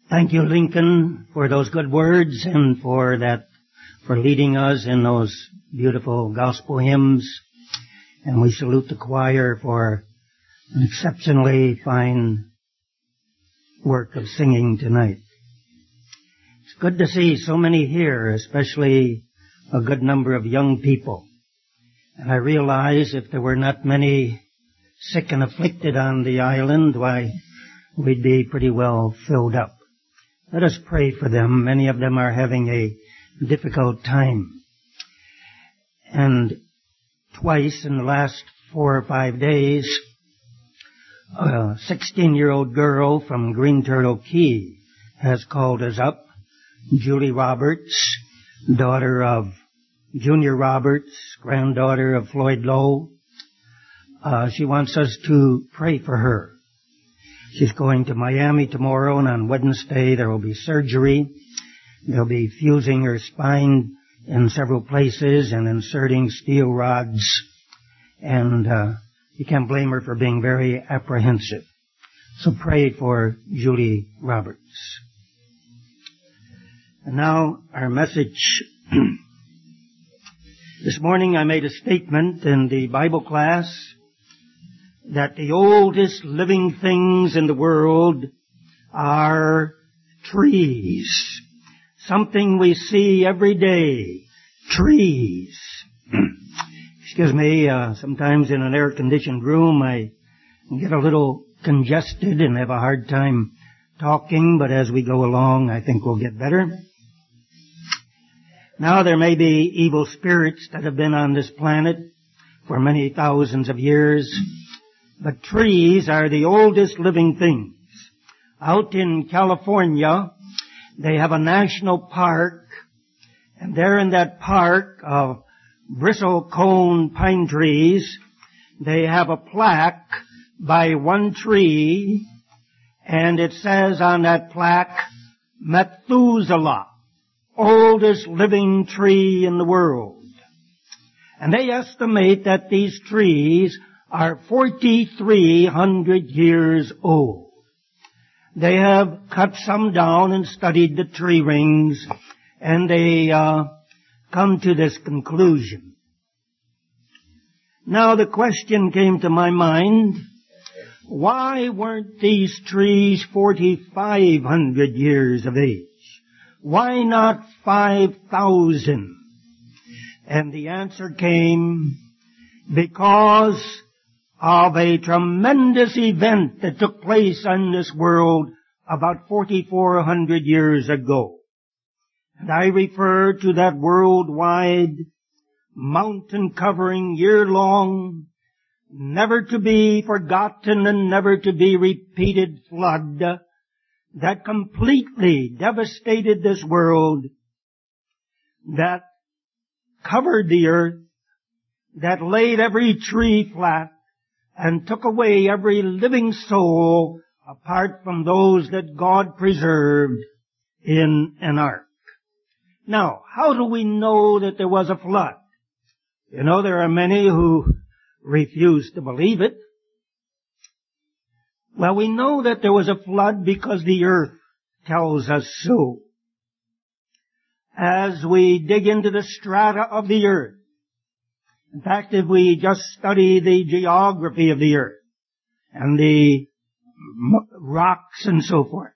Thank you, Lincoln, for those good words and for leading us in those beautiful gospel hymns. And we salute the choir for an exceptionally fine work of singing tonight. It's good to see so many here, especially a good number of young people. And I realize if there were not many sick and afflicted on the island, why, we'd be pretty well filled up. Let us pray for them. Many of them are having a difficult time. And twice in the last 4 or 5 days, a 16-year-old girl from Green Turtle Key has called us up. Julie Roberts, daughter of Junior Roberts, granddaughter of Floyd Lowe. She wants us to pray for her. She's going to Miami tomorrow, and on Wednesday there will be surgery. They'll be fusing her spine in several places and inserting steel rods. And you can't blame her for being very apprehensive. So pray for Julie Roberts. And now our message. This morning I made a statement in the Bible class that the oldest living things in the world are trees. Something we see every day. Trees. Excuse me, sometimes in an air-conditioned room I get a little congested and have a hard time talking, but as we go along I think we'll get better. Now there may be evil spirits that have been on this planet for many thousands of years, but trees are the oldest living things. Out in California, they have a national park, and there in that park of bristlecone pine trees, they have a plaque by one tree, and it says on that plaque, Methuselah, oldest living tree in the world. And they estimate that these trees are 4,300 years old. They have cut some down and studied the tree rings, and they come to this conclusion. Now the question came to my mind, why weren't these trees 4,500 years of age? Why not 5,000? And the answer came, because of a tremendous event that took place in this world about 4,400 years ago. And I refer to that worldwide, mountain-covering, year-long, never to be forgotten and never to be repeated flood that completely devastated this world, that covered the earth, that laid every tree flat, and took away every living soul apart from those that God preserved in an ark. Now, how do we know that there was a flood? You know, there are many who refuse to believe it. Well, we know that there was a flood because the earth tells us so. As we dig into the strata of the earth, in fact, if we just study the geography of the earth and the rocks and so forth,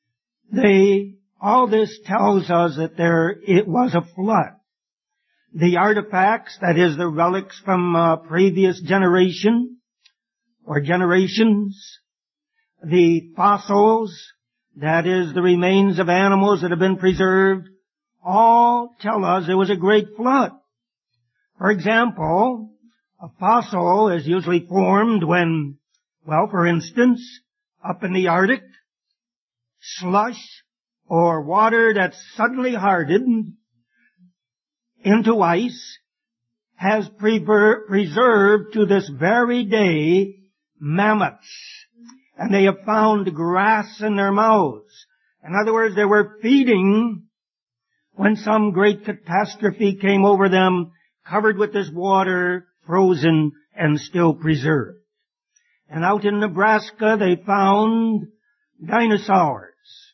all this tells us that it was a flood. The artifacts, that is the relics from a previous generation or generations, the fossils, that is the remains of animals that have been preserved, all tell us there was a great flood. For example, a fossil is usually formed when, well, for instance, up in the Arctic, slush or water that's suddenly hardened into ice has preserved to this very day mammoths. And they have found grass in their mouths. In other words, they were feeding when some great catastrophe came over them, covered with this water, frozen and still preserved. And out in Nebraska they found dinosaurs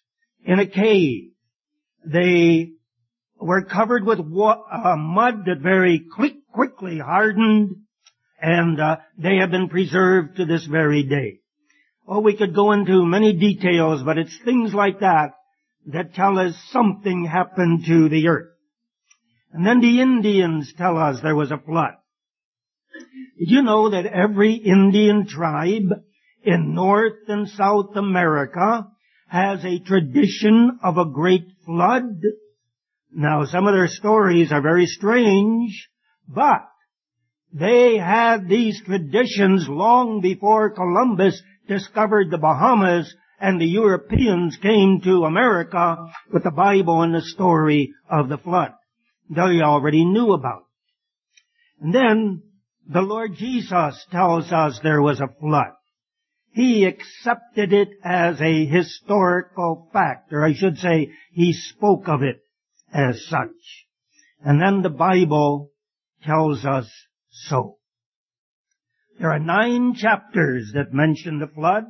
in a cave. They were covered with mud that very quickly hardened, and they have been preserved to this very day. Oh, we could go into many details, but it's things like that that tell us something happened to the earth. And then the Indians tell us there was a flood. Did you know that every Indian tribe in North and South America has a tradition of a great flood? Now, some of their stories are very strange, but they had these traditions long before Columbus discovered the Bahamas and the Europeans came to America with the Bible and the story of the flood. They already knew about it. And then the Lord Jesus tells us there was a flood. He accepted it as a historical fact, or I should say, he spoke of it as such. And then the Bible tells us so. There are 9 chapters that mention the flood.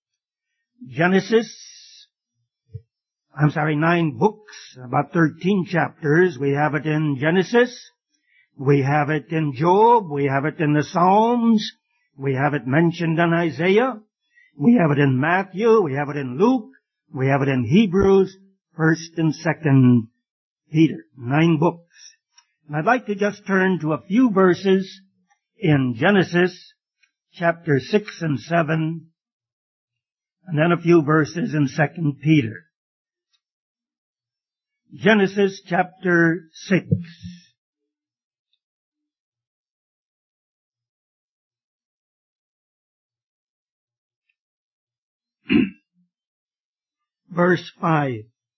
9 books, about 13 chapters. We have it in Genesis. We have it in Job. We have it in the Psalms. We have it mentioned in Isaiah. We have it in Matthew. We have it in Luke. We have it in Hebrews, 1st and 2nd Peter. 9 books. And I'd like to just turn to a few verses in Genesis, chapter 6 and 7, and then a few verses in 2nd Peter. Genesis chapter 6. Verse 5.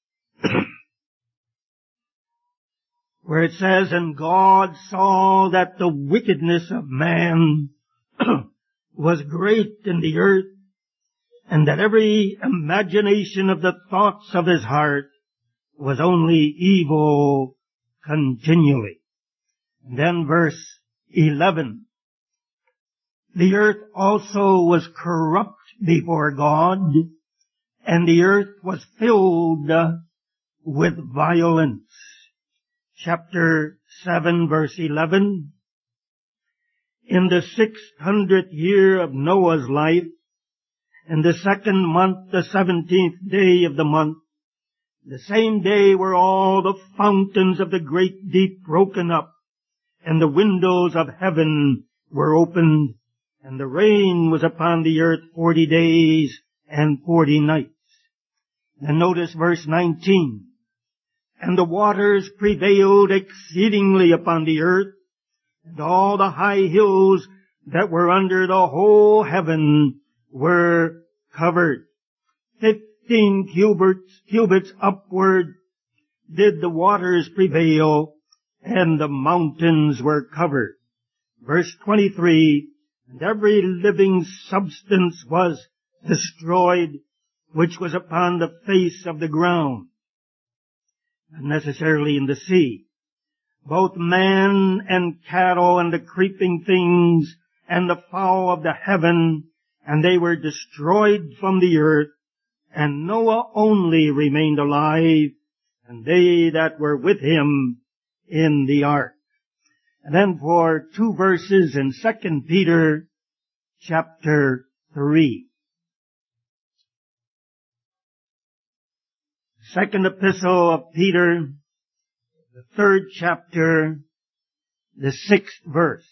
Where it says, "And God saw that the wickedness of man was great in the earth, and that every imagination of the thoughts of his heart was only evil continually." And then verse 11. "The earth also was corrupt before God, and the earth was filled with violence." Chapter 7, verse 11. "In the 600th year of Noah's life, in the 2nd month, the 17th day of the month, the same day were all the fountains of the great deep broken up, and the windows of heaven were opened, and the rain was upon the earth 40 days and 40 nights. And notice verse 19. "And the waters prevailed exceedingly upon the earth, and all the high hills that were under the whole heaven were covered. 15 cubits upward did the waters prevail, and the mountains were covered." Verse 23, "And every living substance was destroyed, which was upon the face of the ground," not necessarily in the sea, "both man and cattle and the creeping things and the fowl of the heaven, and they were destroyed from the earth, and Noah only remained alive, and they that were with him in the ark." And then for 2 verses in 2nd Peter chapter 3. Second epistle of Peter, the 3rd chapter, the 6th verse.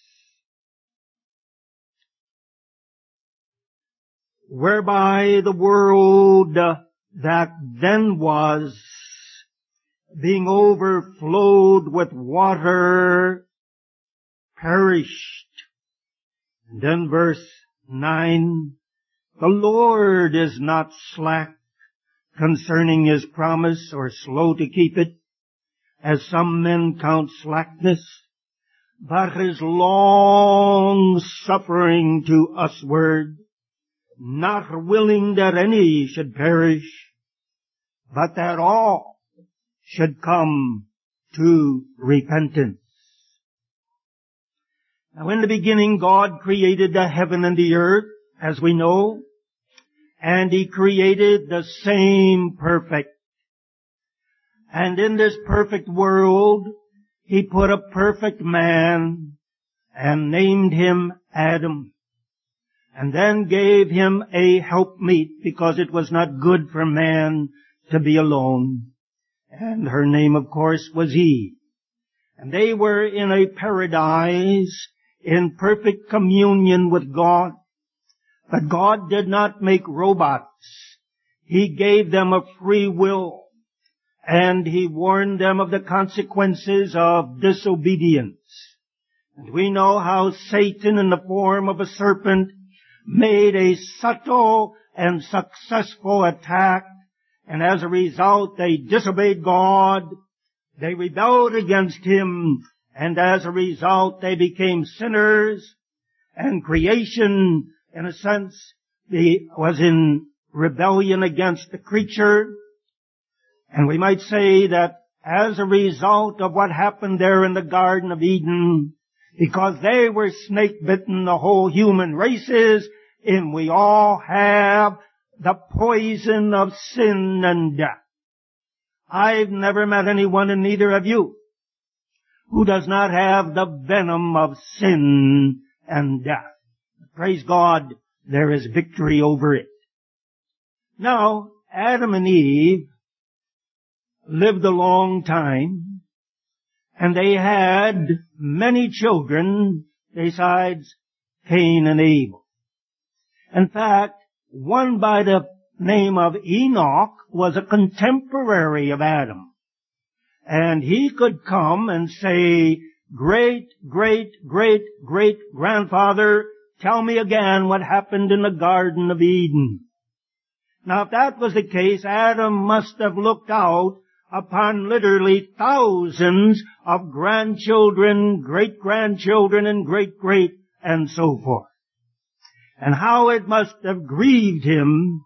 "Whereby the world that then was, being overflowed with water, perished." And then verse 9, "The Lord is not slack concerning his promise, or slow to keep it, as some men count slackness, but is long suffering to usward, not willing that any should perish, but that all should come to repentance." Now in the beginning God created the heaven and the earth, as we know, and He created the same perfect And in this perfect world, He put a perfect man and named him Adam. And then gave him a helpmeet, because it was not good for man to be alone. And her name, of course, was Eve. And they were in a paradise in perfect communion with God. But God did not make robots. He gave them a free will. And He warned them of the consequences of disobedience. And we know how Satan, in the form of a serpent, made a subtle and successful attack, and as a result they disobeyed God, they rebelled against Him, and as a result they became sinners, and creation, in a sense, was in rebellion against the creature. And we might say that as a result of what happened there in the Garden of Eden, because they were snake-bitten, the whole human race is, and we all have the poison of sin and death. I've never met anyone, and neither have you, who does not have the venom of sin and death. Praise God, there is victory over it. Now, Adam and Eve lived a long time, and they had many children besides Cain and Abel. In fact, one by the name of Enoch was a contemporary of Adam. And he could come and say, great, great, great, great grandfather, tell me again what happened in the Garden of Eden. Now, if that was the case, Adam must have looked out upon literally thousands of grandchildren, great-grandchildren, and great-great, and so forth. And how it must have grieved him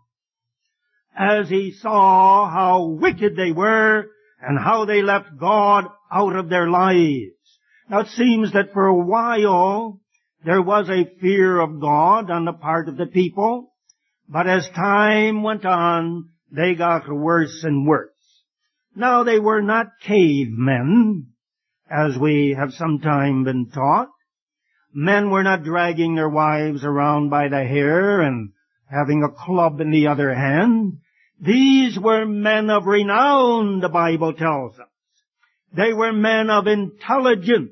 as he saw how wicked they were and how they left God out of their lives. Now it seems that for a while there was a fear of God on the part of the people, but as time went on, they got worse and worse. Now they were not cavemen, as we have sometime been taught. Men were not dragging their wives around by the hair and having a club in the other hand. These were men of renown, the Bible tells us. They were men of intelligence.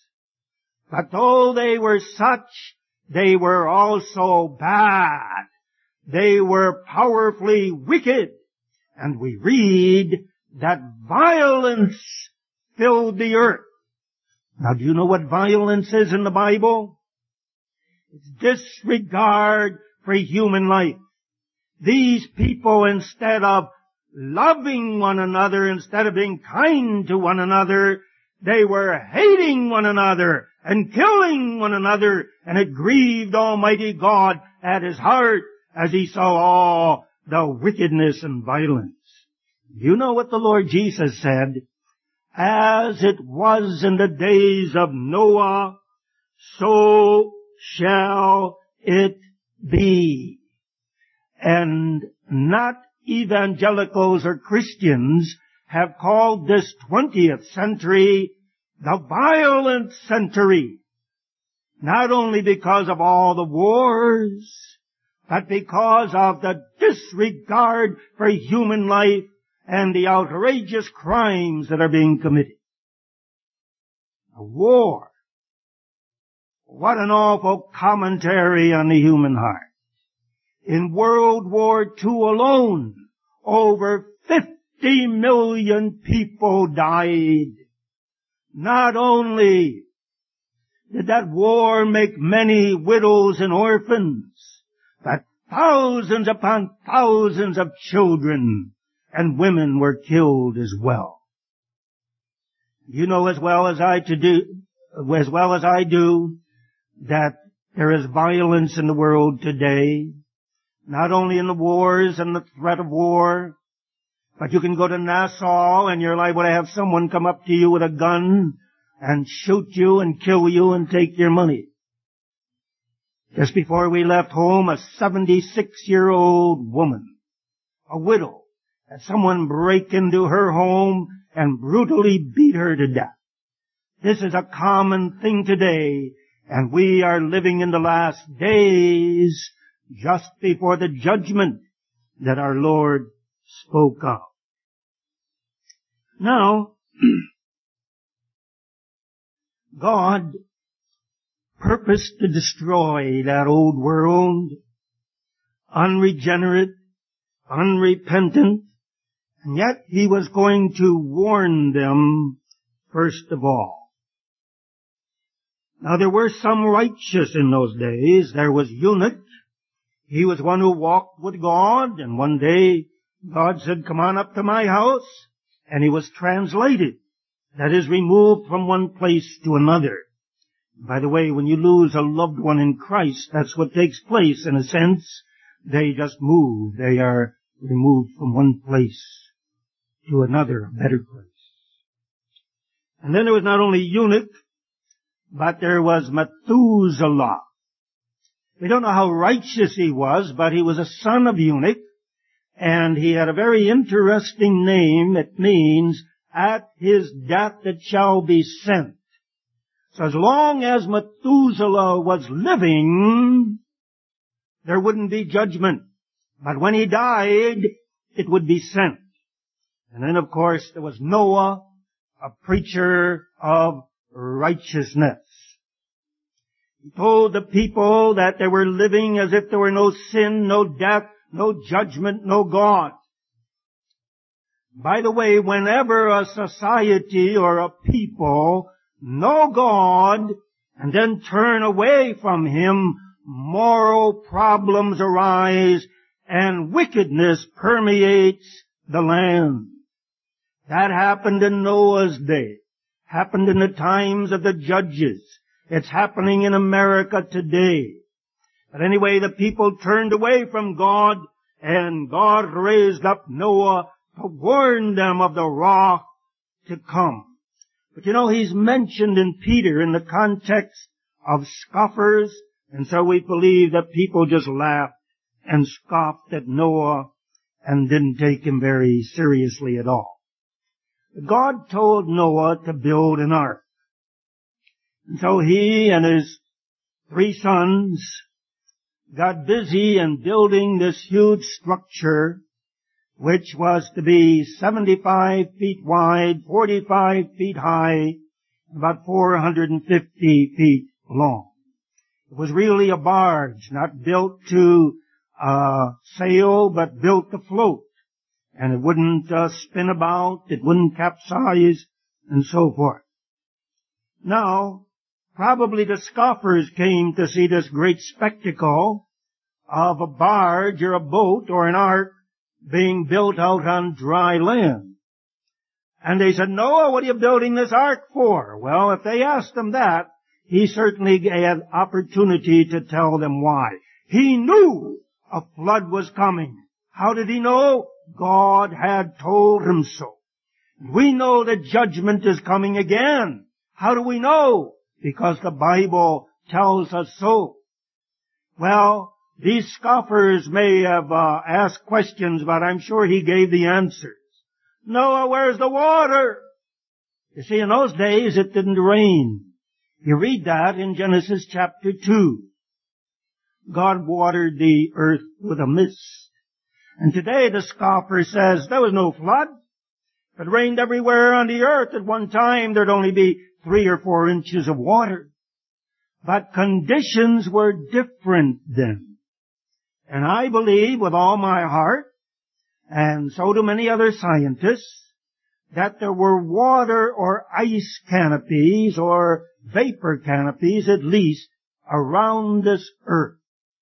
But though they were such, they were also bad. They were powerfully wicked. And we read that violence filled the earth. Now, do you know what violence is in the Bible? It's disregard for human life. These people, instead of loving one another, instead of being kind to one another, they were hating one another and killing one another, and it grieved Almighty God at His heart as He saw all the wickedness and violence. You know what the Lord Jesus said? As it was in the days of Noah, so shall it be. And not evangelicals or Christians have called this 20th century the violent century. Not only because of all the wars, but because of the disregard for human life and the outrageous crimes that are being committed. A war. What an awful commentary on the human heart. In World War II alone, over 50 million people died. Not only did that war make many widows and orphans, but thousands upon thousands of children and women were killed as well. You know as well as I do, that there is violence in the world today, not only in the wars and the threat of war, but you can go to Nassau and you're liable to have someone come up to you with a gun and shoot you and kill you and take your money. Just before we left home, a 76-year-old woman, a widow, had someone break into her home and brutally beat her to death. This is a common thing today, and we are living in the last days just before the judgment that our Lord spoke of. Now, God purposed to destroy that old world, unregenerate, unrepentant, and yet He was going to warn them first of all. Now there were some righteous in those days. There was Eunuch. He was one who walked with God, and one day God said, "Come on up to my house," and he was translated. That is, removed from one place to another. By the way, when you lose a loved one in Christ, that's what takes place in a sense. They just move. They are removed from one place to another, a better place. And then there was not only Eunuch, but there was Methuselah. We don't know how righteous he was, but he was a son of Eunuch, and he had a very interesting name. It means, "At his death it shall be sent." So as long as Methuselah was living, there wouldn't be judgment. But when he died, it would be sent. And then, of course, there was Noah, a preacher of righteousness. He told the people that they were living as if there were no sin, no death, no judgment, no God. By the way, whenever a society or a people know God and then turn away from Him, moral problems arise and wickedness permeates the land. That happened in Noah's day, happened in the times of the judges. It's happening in America today. But anyway, the people turned away from God, and God raised up Noah to warn them of the wrath to come. But you know, he's mentioned in Peter in the context of scoffers, and so we believe that people just laughed and scoffed at Noah and didn't take him very seriously at all. God told Noah to build an ark. And so he and his 3 sons got busy in building this huge structure, which was to be 75 feet wide, 45 feet high, about 450 feet long. It was really a barge, not built to sail, but built to float. And it wouldn't spin about, it wouldn't capsize, and so forth. Now, probably the scoffers came to see this great spectacle of a barge or a boat or an ark being built out on dry land. And they said, "Noah, what are you building this ark for?" Well, if they asked him that, he certainly had opportunity to tell them why. He knew a flood was coming. How did he know? God had told him so. We know that judgment is coming again. How do we know? Because the Bible tells us so. Well, these scoffers may have asked questions, but I'm sure he gave the answers. "Noah, where's the water?" You see, in those days it didn't rain. You read that in Genesis chapter 2. God watered the earth with a mist. And today the scoffer says there was no flood. If it rained everywhere on the earth at one time, there'd only be 3 or 4 inches of water. But conditions were different then. And I believe with all my heart, and so do many other scientists, that there were water or ice canopies or vapor canopies at least around this earth.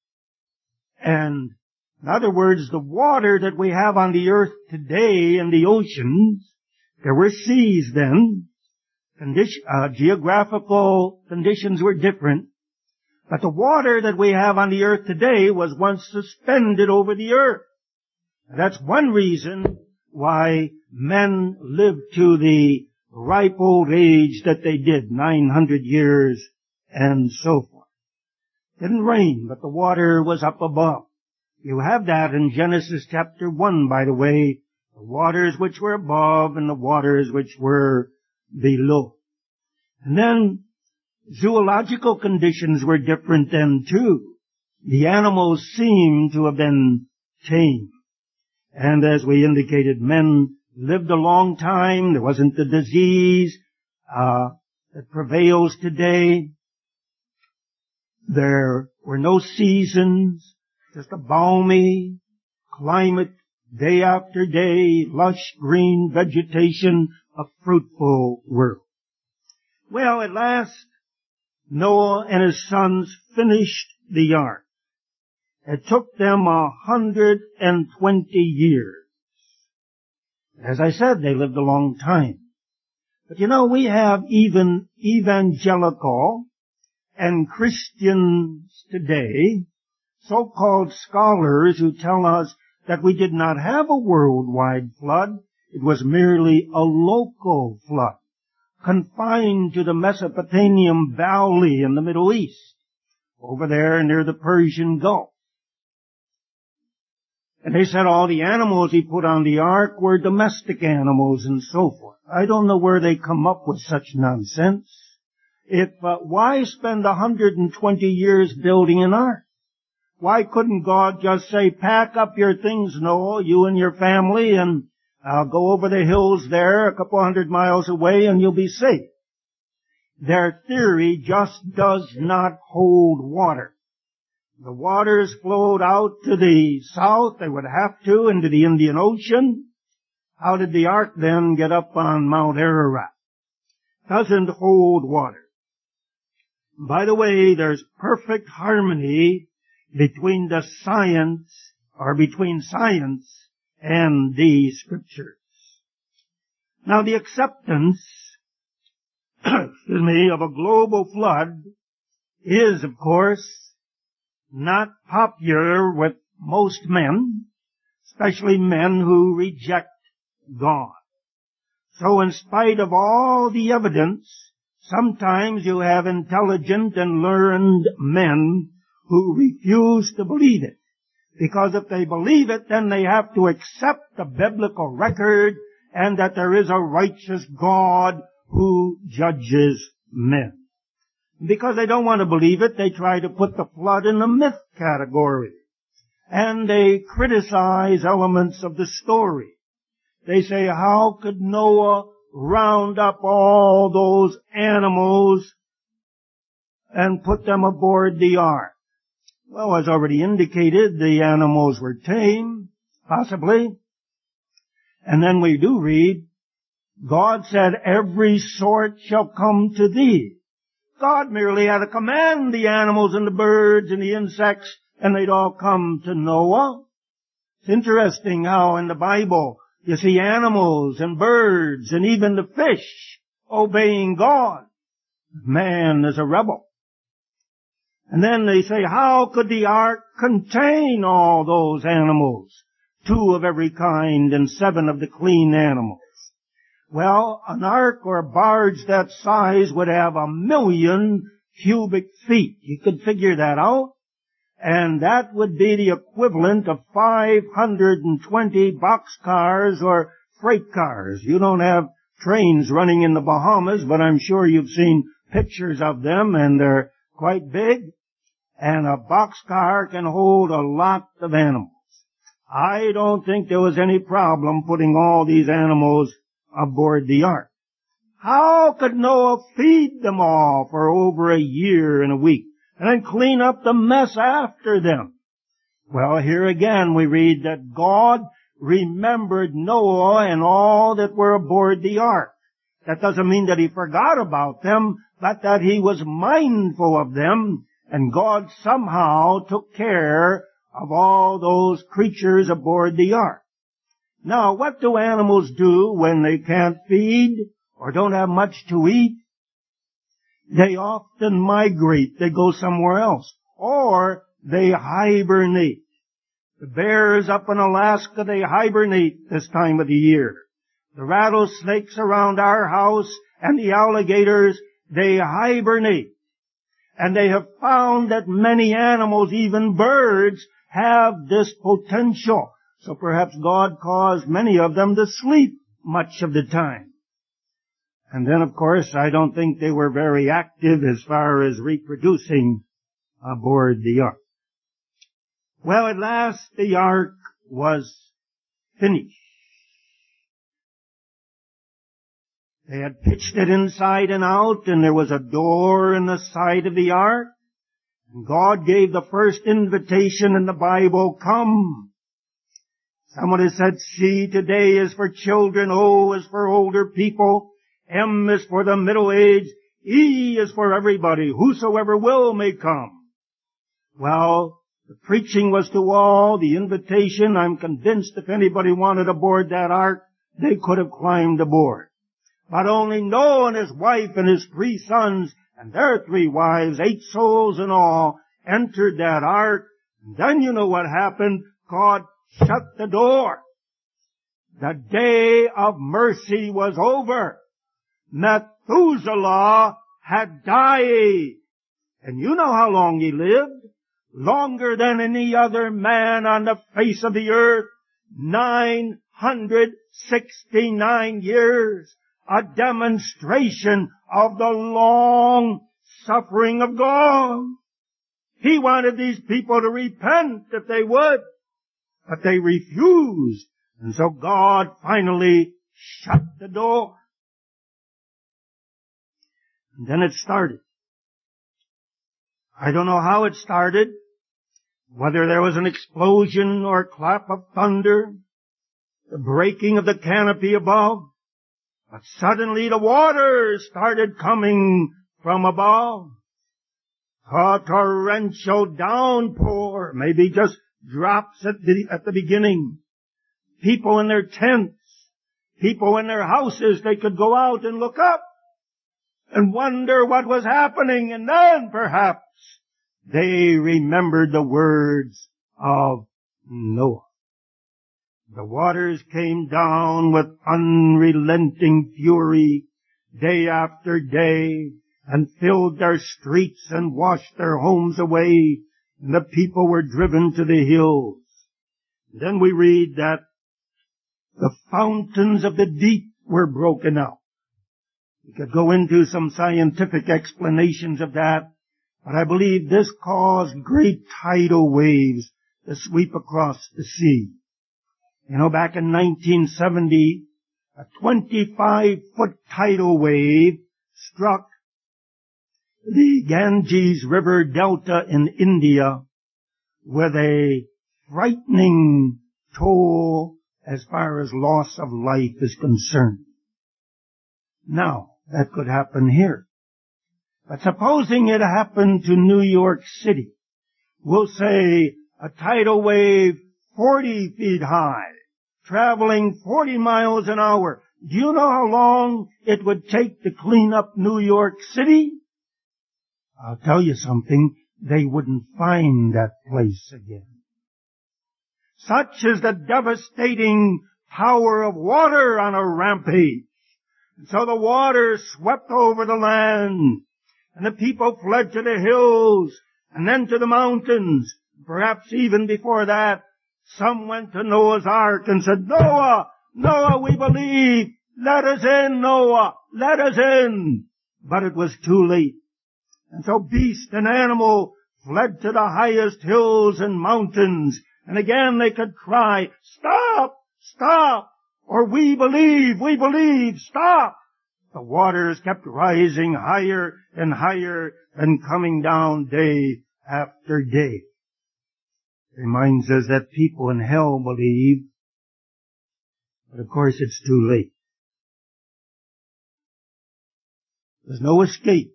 And in other words, the water that we have on the earth today in the oceans, there were seas then. Geographical conditions were different. But the water that we have on the earth today was once suspended over the earth. That's one reason why men lived to the ripe old age that they did, 900 years and so forth. It didn't rain, but the water was up above. You have that in Genesis chapter 1, by the way, the waters which were above and the waters which were below. And then zoological conditions were different then too. The animals seem to have been tame. And as we indicated, men lived a long time. There wasn't the disease that prevails today. There were no seasons, just a balmy climate, day after day, lush green vegetation, a fruitful world. Well, at last, Noah and his sons finished the ark. It took them 120 years. As I said, they lived a long time. But you know, we have even evangelical and Christians today, so-called scholars, who tell us that we did not have a worldwide flood. It was merely a local flood, confined to the Mesopotamian Valley in the Middle East, over there near the Persian Gulf. And they said all the animals he put on the ark were domestic animals and so forth. I don't know where they come up with such nonsense. Why spend 120 years building an ark? Why couldn't God just say, pack up your things, Noah, you and your family, and go over the hills there a couple 100 miles away and you'll be safe? Their theory just does not hold water. The waters flowed out to the south, they would have to, into the Indian Ocean. How did the ark then get up on Mount Ararat? Doesn't hold water. By the way, there's perfect harmony between the science, or between science and the Scriptures. Now the acceptance, of a global flood is, of course, not popular with most men, especially men who reject God. So in spite of all the evidence, sometimes you have intelligent and learned men who refuse to believe it. Because if they believe it, then they have to accept the biblical record and that there is a righteous God who judges men. Because they don't want to believe it, they try to put the flood in the myth category. And they criticize elements of the story. They say, how could Noah round up all those animals and put them aboard the ark? Well, as already indicated, the animals were tame, possibly. And then we do read, God said, every sort shall come to thee. God merely had to command the animals and the birds and the insects, and they'd all come to Noah. It's interesting how in the Bible you see animals and birds and even the fish obeying God. Man is a rebel. And then they say, how could the ark contain all those animals? 2 of every kind and 7 of the clean animals. Well, an ark or a barge that size would have 1,000,000 cubic feet. You could figure that out. And that would be the equivalent of 520 boxcars or freight cars. You don't have trains running in the Bahamas, but I'm sure you've seen pictures of them, and they're quite big. And a boxcar can hold a lot of animals. I don't think there was any problem putting all these animals aboard the ark. How could Noah feed them all for over a year and a week and then clean up the mess after them? Well, here again we read that God remembered Noah and all that were aboard the ark. That doesn't mean that he forgot about them, but that he was mindful of them, and God somehow took care of all those creatures aboard the ark. Now, what do animals do when they can't feed or don't have much to eat? They often migrate. They go somewhere else. Or they hibernate. The bears up in Alaska, they hibernate this time of the year. The rattlesnakes around our house and the alligators, they hibernate. And they have found that many animals, even birds, have this potential. So perhaps God caused many of them to sleep much of the time. And then, of course, I don't think they were very active as far as reproducing aboard the ark. Well, at last the ark was finished. They had pitched it inside and out, and there was a door in the side of the ark. And God gave the first invitation in the Bible, come. Someone has said, C today is for children, O is for older people, M is for the middle-aged, E is for everybody, whosoever will may come. Well, the preaching was to all, the invitation, I'm convinced if anybody wanted aboard that ark, they could have climbed aboard. But only Noah and his wife and his 3 sons and their 3 wives, 8 souls in all, entered that ark. And then you know what happened. God shut the door. The day of mercy was over. Methuselah had died. And you know how long he lived. Longer than any other man on the face of the earth. 969 years. A demonstration of the long suffering of God. He wanted these people to repent if they would, but they refused. And so God finally shut the door. And then it started. I don't know how it started, whether there was an explosion or a clap of thunder, the breaking of the canopy above, but suddenly the waters started coming from above. A torrential downpour, maybe just drops at the beginning. People in their tents, people in their houses, they could go out and look up and wonder what was happening, and then perhaps they remembered the words of Noah. The waters came down with unrelenting fury day after day and filled their streets and washed their homes away, and the people were driven to the hills. Then we read that the fountains of the deep were broken out. We could go into some scientific explanations of that, but I believe this caused great tidal waves to sweep across the sea. You know, back in 1970, a 25-foot tidal wave struck the Ganges River Delta in India with a frightening toll as far as loss of life is concerned. Now, that could happen here. But supposing it happened to New York City, we'll say a tidal wave 40 feet high, traveling 40 miles an hour. Do you know how long it would take to clean up New York City? I'll tell you something, they wouldn't find that place again. Such is the devastating power of water on a rampage. And so the water swept over the land, and the people fled to the hills, and then to the mountains. Perhaps even before that, some went to Noah's ark and said, Noah, Noah, we believe. Let us in, Noah. Let us in. But it was too late. And so beast and animal fled to the highest hills and mountains. And again they could cry, stop, stop, or we believe, stop. The waters kept rising higher and higher and coming down day after day. It reminds us that people in hell believe, but of course it's too late. There's no escape.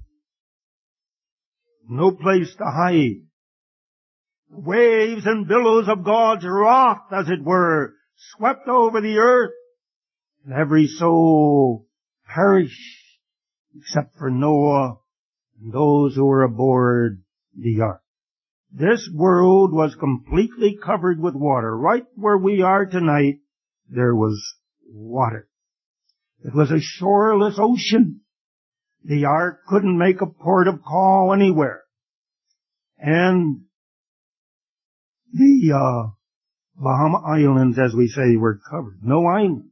No place to hide. The waves and billows of God's wrath, as it were, swept over the earth, and every soul perished except for Noah and those who were aboard the ark. This world was completely covered with water. Right where we are tonight, there was water. It was a shoreless ocean. The ark couldn't make a port of call anywhere. And the Bahama Islands, as we say, were covered. No islands.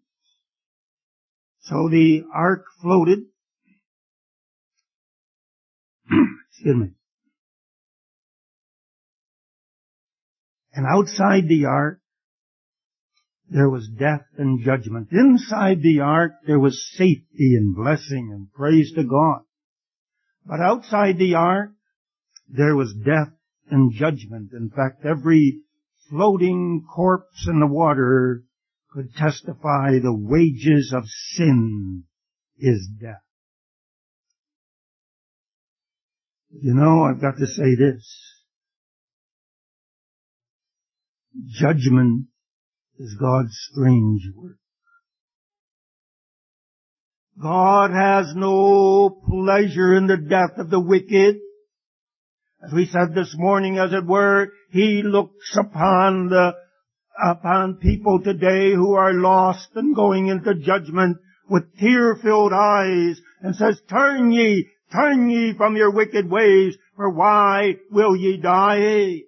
So the ark floated. Excuse me. And outside the ark, there was death and judgment. Inside the ark, there was safety and blessing and praise to God. But outside the ark, there was death and judgment. In fact, every floating corpse in the water could testify the wages of sin is death. You know, I've got to say this. Judgment is God's strange work. God has no pleasure in the death of the wicked. As we said this morning, as it were, He looks upon people today who are lost and going into judgment with tear-filled eyes and says, turn ye from your wicked ways, for why will ye die?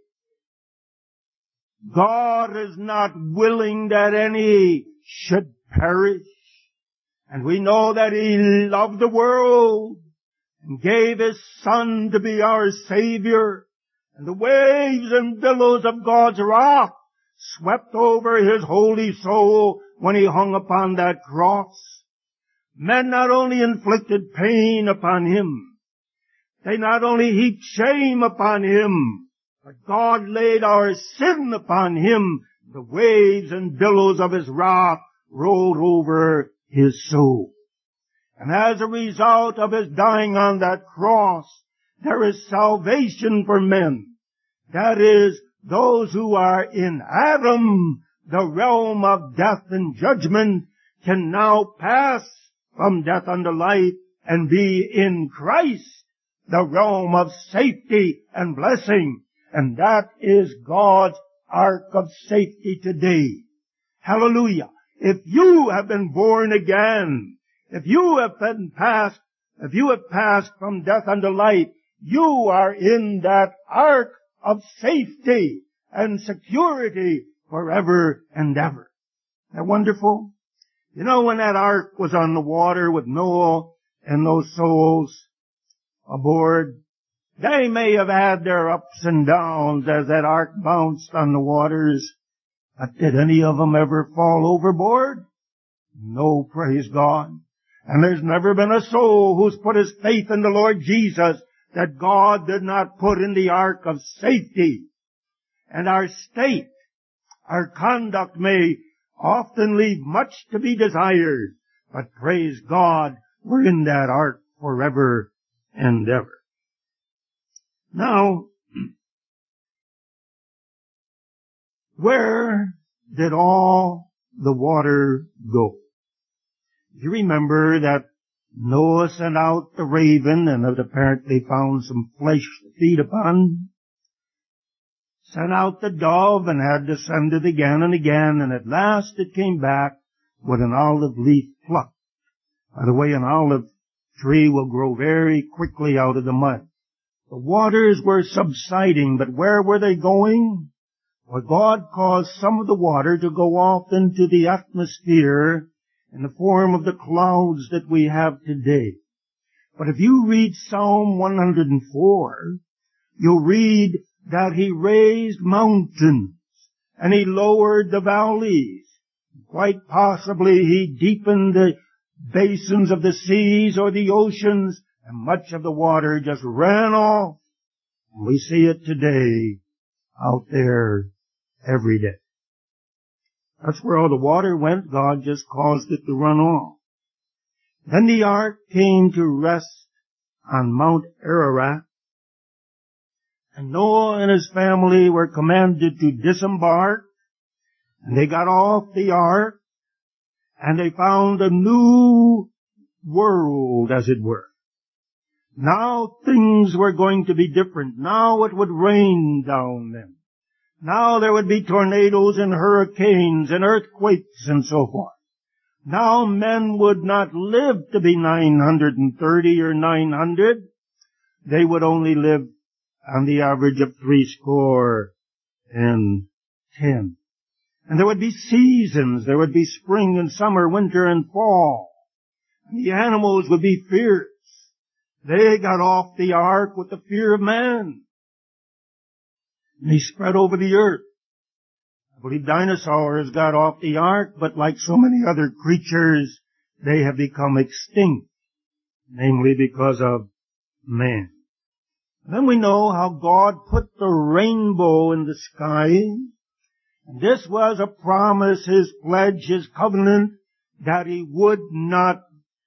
God is not willing that any should perish. And we know that He loved the world and gave His Son to be our Savior. And the waves and billows of God's wrath swept over His holy soul when He hung upon that cross. Men not only inflicted pain upon Him, they not only heaped shame upon Him, but God laid our sin upon Him. The waves and billows of His wrath rolled over His soul. And as a result of His dying on that cross, there is salvation for men. That is, those who are in Adam, the realm of death and judgment, can now pass from death unto life and be in Christ, the realm of safety and blessing. And that is God's ark of safety today. Hallelujah. If you have been born again, if you have passed from death unto life, you are in that ark of safety and security forever and ever. Isn't that wonderful? You know, when that ark was on the water with Noah and those souls aboard, they may have had their ups and downs as that ark bounced on the waters. But did any of them ever fall overboard? No, praise God. And there's never been a soul who's put his faith in the Lord Jesus that God did not put in the ark of safety. And our state, our conduct may often leave much to be desired, but praise God, we're in that ark forever and ever. Now, where did all the water go? You remember that Noah sent out the raven and had apparently found some flesh to feed upon. Sent out the dove and had to send it again and again, and at last it came back with an olive leaf plucked. By the way, an olive tree will grow very quickly out of the mud. The waters were subsiding, but where were they going? Well, God caused some of the water to go off into the atmosphere in the form of the clouds that we have today. But if you read Psalm 104, you'll read that He raised mountains and He lowered the valleys. Quite possibly He deepened the basins of the seas or the oceans, and much of the water just ran off. And we see it today out there every day. That's where all the water went. God just caused it to run off. Then the ark came to rest on Mount Ararat, and Noah and his family were commanded to disembark, and they got off the ark, and they found a new world, as it were. Now things were going to be different. Now it would rain down them. Now there would be tornadoes and hurricanes and earthquakes and so forth. Now men would not live to be 930 or 900. They would only live on the average of 70. And there would be seasons. There would be spring and summer, winter and fall. And the animals would be fierce. They got off the ark with the fear of man. And they spread over the earth. I believe dinosaurs got off the ark, but like so many other creatures, they have become extinct, namely because of man. And then we know how God put the rainbow in the sky. And this was a promise, His pledge, His covenant, that He would not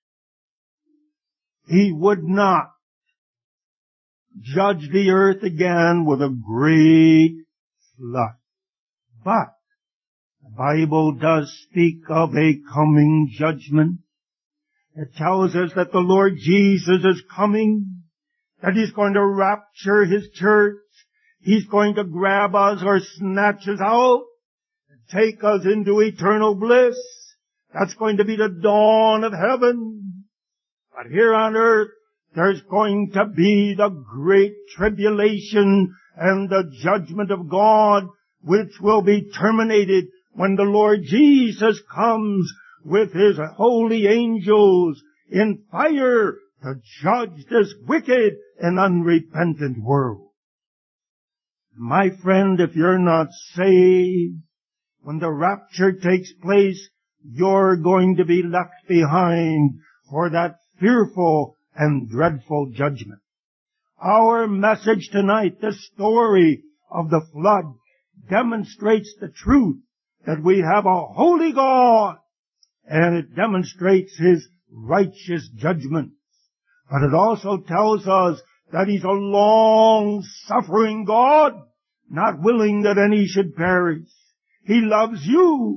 judge the earth again with a great flood. But the Bible does speak of a coming judgment. It tells us that the Lord Jesus is coming, that He's going to rapture His church. He's going to grab us or snatch us out and take us into eternal bliss. That's going to be the dawn of heaven. But here on earth, there's going to be the great tribulation and the judgment of God, which will be terminated when the Lord Jesus comes with His holy angels in fire to judge this wicked and unrepentant world. My friend, if you're not saved, when the rapture takes place, you're going to be left behind for that fearful and dreadful judgment. Our message tonight, the story of the flood, demonstrates the truth that we have a holy God, and it demonstrates His righteous judgments. But it also tells us that He's a long-suffering God, not willing that any should perish. He loves you,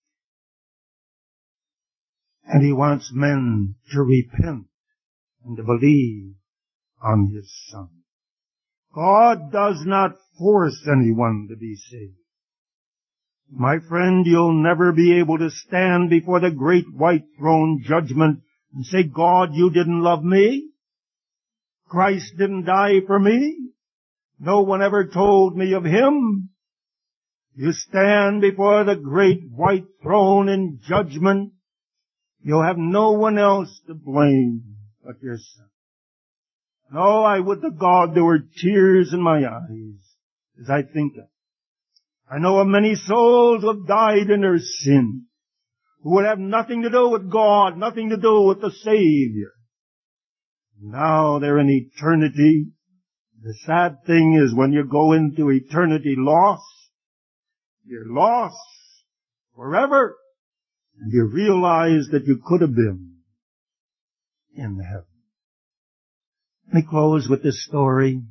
and He wants men to repent and to believe on His Son. God does not force anyone to be saved. My friend, you'll never be able to stand before the great white throne judgment and say, God, you didn't love me. Christ didn't die for me. No one ever told me of Him. You stand before the great white throne in judgment. You'll have no one else to blame but yourself. No, I would to God there were tears in my eyes as I think of it. I know of many souls who have died in their sin, who would have nothing to do with God, nothing to do with the Savior. Now they're in eternity. The sad thing is when you go into eternity lost, you're lost forever, and you realize that you could have been in heaven. Let me close with this story.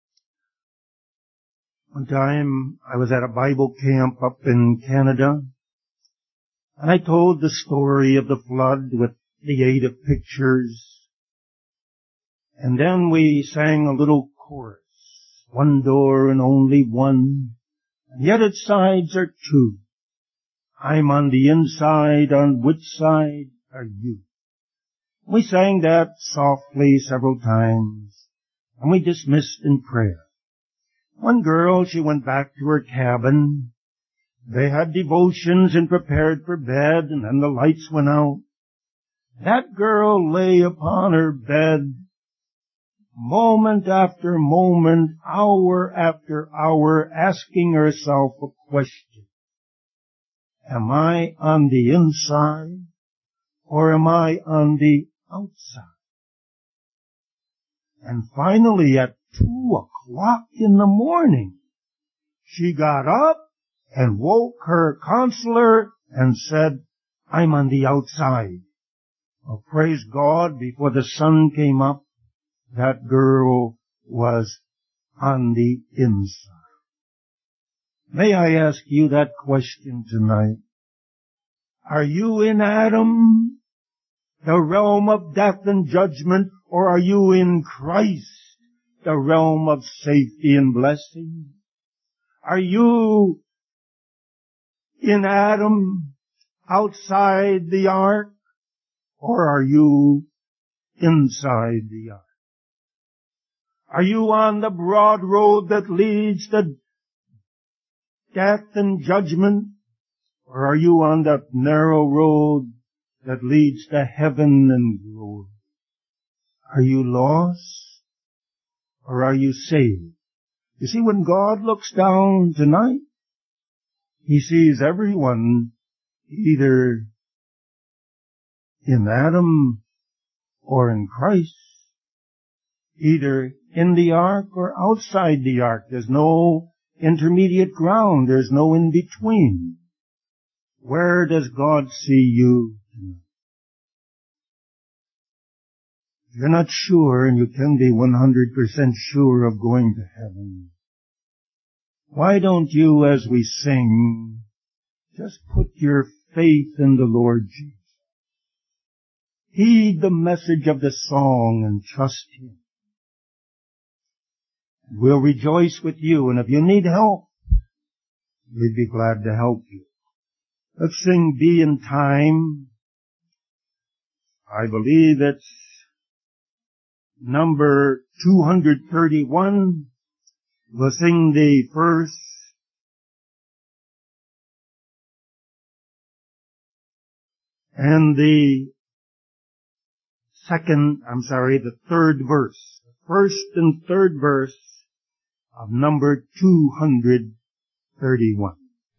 One time I was at a Bible camp up in Canada, and I told the story of the flood with the aid of pictures. And then we sang a little chorus. One door and only one, and yet its sides are two. I'm on the inside, on which side are you? We sang that softly several times, and we dismissed in prayer. One girl, she went back to her cabin. They had devotions and prepared for bed, and then the lights went out. That girl lay upon her bed, moment after moment, hour after hour, asking herself a question. Am I on the inside, or am I on the outside? And finally, at 2:00 in the morning, she got up and woke her counselor and said, I'm on the outside. Well, praise God, before the sun came up, that girl was on the inside. May I ask you that question tonight? Are you in Adam, the realm of death and judgment, or are you in Christ, the realm of safety and blessing? Are you in Adam, outside the ark, or are you inside the ark? Are you on the broad road that leads to death and judgment, Or are you on that narrow road that leads to heaven and glory? Are you lost? Or are you saved? You see, when God looks down tonight, He sees everyone either in Adam or in Christ, either in the ark or outside the ark. There's no intermediate ground. There's no in between. Where does God see you tonight? If you're not sure, and you can be 100% sure of going to heaven, why don't you, as we sing, just put your faith in the Lord Jesus? Heed the message of the song and trust Him. We'll rejoice with you, and if you need help, we'd be glad to help you. Let's sing Be in Time. I believe it's number 231. We'll sing the first and the third verse. The first and third verse of number 231.